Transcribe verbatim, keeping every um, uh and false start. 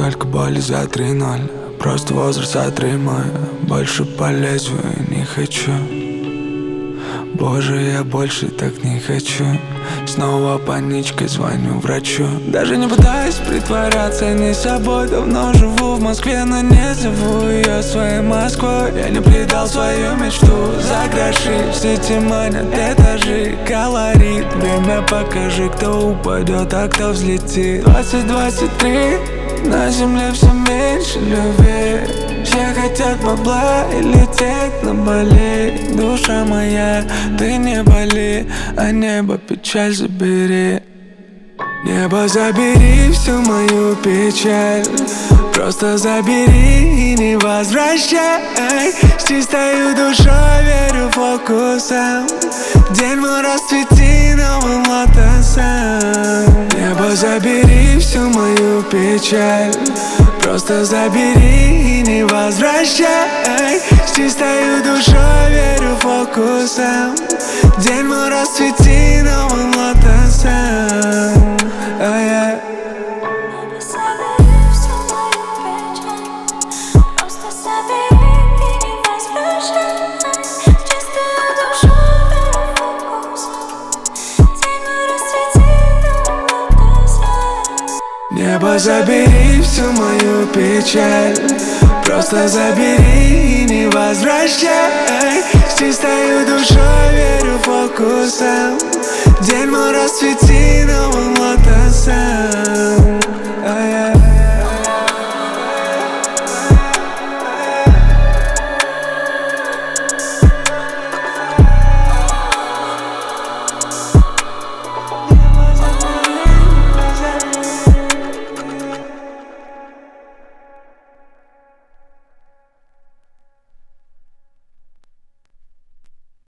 Капелька боли за три ноль. Просто возраст за три мой. Больше по лезвию не хочу. Боже, я больше так не хочу. Снова паничкой звоню врачу. Даже не пытаюсь притворяться не собой. Давно живу в Москве, но не зову ее своей Москвой. Я не предал свою мечту. За гроши в сети манят этажи. Колорит, время покажи, кто упадет, а кто взлетит. Двадцать двадцать три, на земле все меньше любви. Все хотят бабла и лететь на Бали. Душа моя, ты не боли, а небо печаль забери. Небо, забери всю мою печаль. Просто забери и не возвращай. С чистою душой верю фокусом. День мой расцвети новым лотосом. Небо, забери всю мою печаль. Просто забери и не возвращай. С чистою душой верю фокусом. День мой расцвети новым лотосом. Oh, yeah. Небо, забери всю мою печаль. Просто забери и не возвращай. С чистою душой верю фокусом. День мой расцвети новым лотосом.